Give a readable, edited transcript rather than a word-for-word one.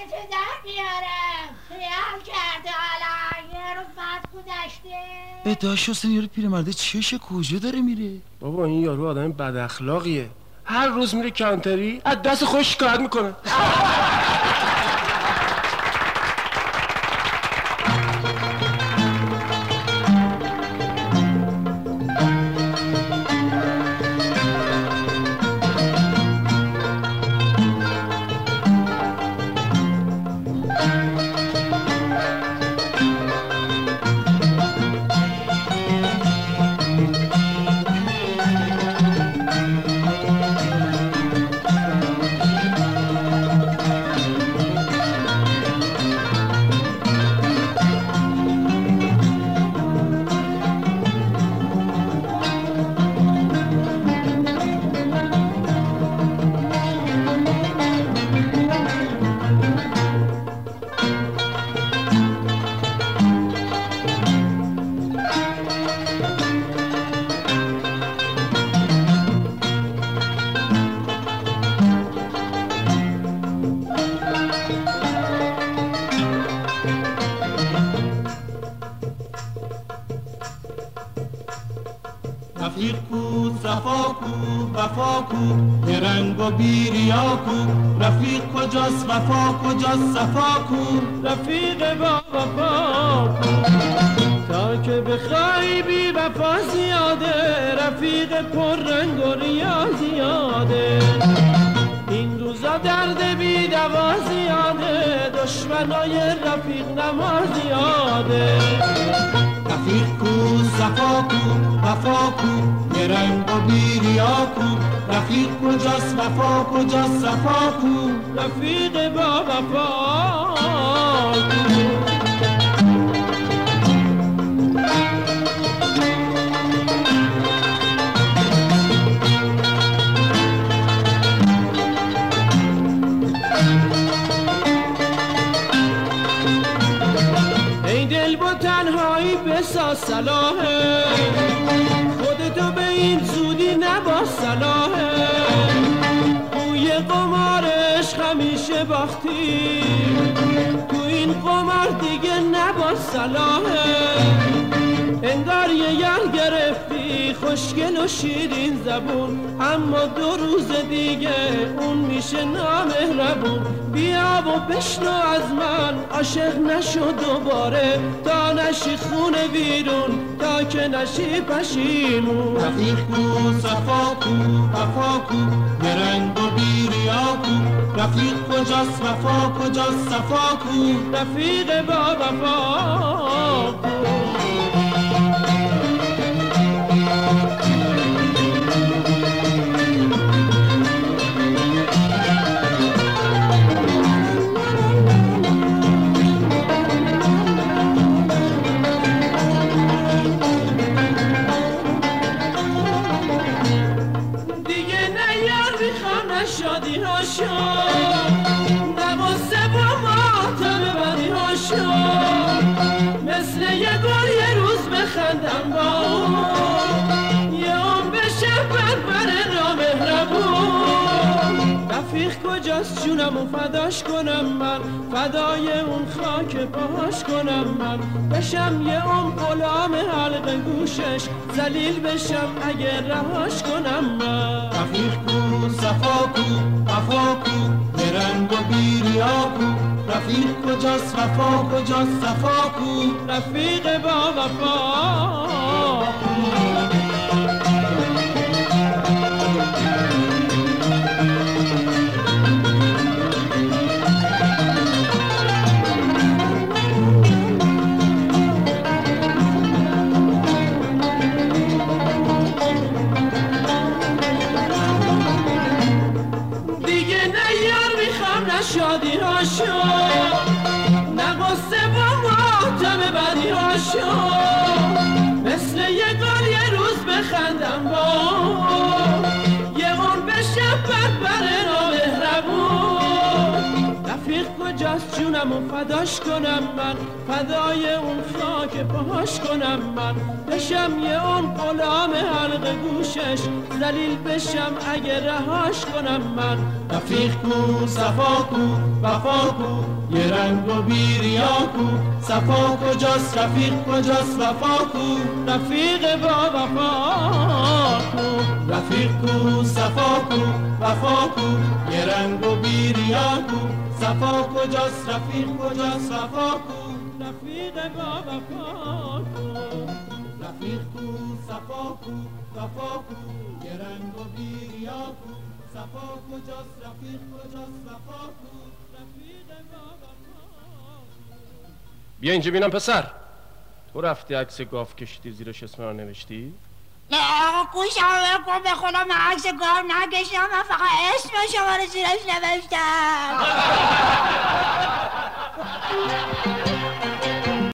تو در بیارم. خیال کرده حالا یه روز بعد گذشته. داشت حسین یارو پیرمرده چشه کجا داره میره؟ بابا این یارو آدم بد اخلاقیه، هر روز میره کانتری از دست خودش شکایت میکنه. رفیق کو صفا کو وفا کو یه رنگ و بیریا کو رفیق کجاست وفا کجاست صفا کو رفیق با وفا کو تا که بخوای بی وفا زیاده رفیق پر رنگ و ریا زیاده این روزا درد بی دوا زیاده دشمنای رفیق نما زیاده رفیق کو صفا کو وفا کو یه رنگ و بیریا کو رفیق کجاست وفا کجاست صفا کو رفیق با وفا کو تنهایی بساز صلاحه خودتو به این زودی نباش صلاحه بوی قمارش همیشه باختی تو این قمار دیگه نباش صلاحه انگار یه یار گرفتی خوشگل و شیرین زبون اما 2 روز دیگه اون میشه نامهربون بیا و بشنو از من عاشق نشو دوباره تا نشی خونه بیرون تا که نشی پشیمون رفیق کو صفا کو وفا کو یه رنگ و بیریا کو رفیق کجاست وفا کجاست صفا کو رفیق با وفا کو شادی ها شد نواسه با ماتم بدی ها شد مثل یه گل یه روز بخندم با یه اون بشه بربر نامهربون رفیق کجاست جونمو فداش کنم من فدای اون خاک پاهاش کنم من بشم یه اون غلام حلق گوشش ذلیل بشم اگه رهاش کنم من رفیق کو صفا کو وفا کو یه رنگ و بیریا کو رفیق کجاست وفا کجاست صفا کو رفیق با وفا شادی ها شد نقصه با ماتم بدی ها شد مثل یه گل یه روز بخندم با یه اون بشه بربر نامهربون رفیق کجا کجاست جونمو فداش کنم من، فدای اون خاک پاهاش کنم من، بشم یه اون غلام حلق گوشش، ذلیل بشم اگه رهاش کنم من. رفیق کو صفا کو وفا کو یه رنگ و بیریا کو، صفا کجاست رفیق کجاست وفا کو، رفیق با وفا کو. رفیق کو صفا کو وفا کو یه رنگ و بیریا کو، صفا کجاست رفیق کجاست وفا کو، رفیق با وفا کو. رفیق کو صفا کو وفا کو یه رنگ و بیریا کو، صفا کجاست رفیق کجاست وفا کو، رفیق با وفا کو. بیا اینجا بینم پسر، تو رفتی عکس گاو کشیدی زیرش اسم رو نوشتی؟ نه آقا گوشم بکن، به خدا من عکس گاو نکشیدم، من فقط اسم شما رو زیرش نوشتم.